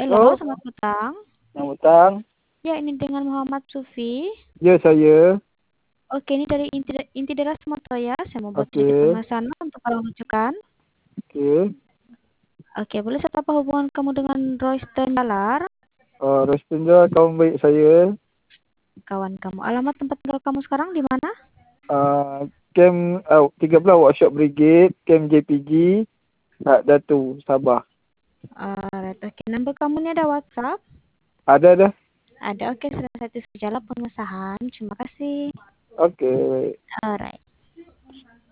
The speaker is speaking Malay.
Halo, Halo, selamat petang. selamat petang. Ya, ini dengan Muhammad Sufi. Ya, saya. Oke, ini dari Inti Daerah Sumatera ya. Saya mau buat sedikit Oke, pemesanan untuk kalau rujukan. oke. Oke, boleh saya apa hubungan kamu dengan Royston Dalar, Restoran kawan baik saya. kawan kamu? Alamat tempat tinggal kamu sekarang di mana? Camp 13 Workshop Brigade, Camp JPG, Datu, Sabah. Alright, oke. Nomor kamu ini ada WhatsApp? Ada dah. Ada, oke. Sudah saya tulis jalan pengesahan. Terima kasih. Oke, baik. Alright.